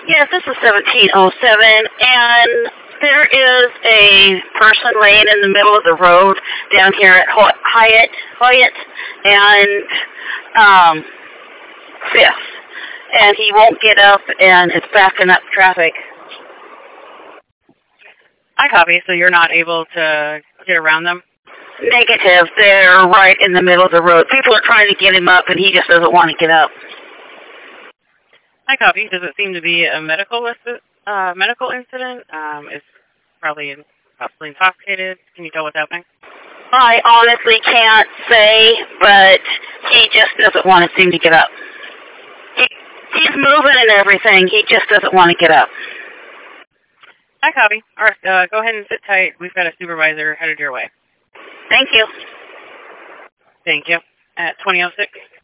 Yes, this is 1707, and there is a person laying in the middle of the road down here at Hyatt, and Fifth, and he won't get up, and it's backing up traffic. I copy, so you're not able to get around them? Negative. They're right in the middle of the road. People are trying to get him up, and he just doesn't want to get up. I copy. Does it seem to be a medical incident? Is probably possibly intoxicated. Can you tell what's happening? I honestly can't say, but he just doesn't want to seem to get up. He's moving and everything. He just doesn't want to get up. I copy. All right, go ahead and sit tight. We've got a supervisor headed your way. Thank you. Thank you. At 2006.